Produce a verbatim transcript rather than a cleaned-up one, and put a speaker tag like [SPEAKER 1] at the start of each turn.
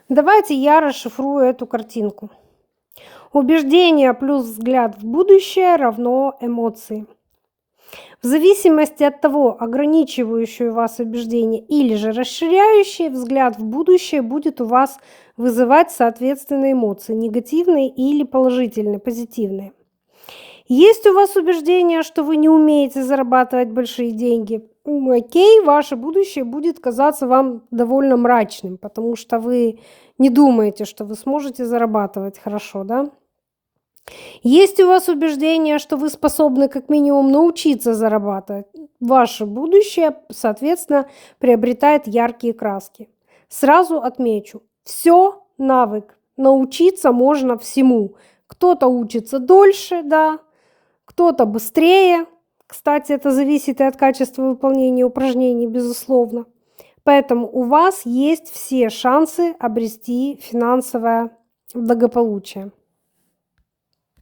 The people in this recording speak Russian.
[SPEAKER 1] Давайте я расшифрую эту картинку. Убеждение плюс взгляд в будущее равно эмоции. В зависимости от того, ограничивающее у вас убеждение или же расширяющее, взгляд в будущее будет у вас вызывать соответственные эмоции, негативные или положительные, позитивные. Есть у вас убеждение, что вы не умеете зарабатывать большие деньги? М, Окей, ваше будущее будет казаться вам довольно мрачным, потому что вы не думаете, что вы сможете зарабатывать хорошо, да? Есть у вас убеждение, что вы способны как минимум научиться зарабатывать? Ваше будущее, соответственно, приобретает яркие краски. Сразу отмечу, все навык. Научиться можно всему. Кто-то учится дольше, да, кто-то быстрее. Кстати, это зависит и от качества выполнения упражнений, безусловно. Поэтому у вас есть все шансы обрести финансовое благополучие.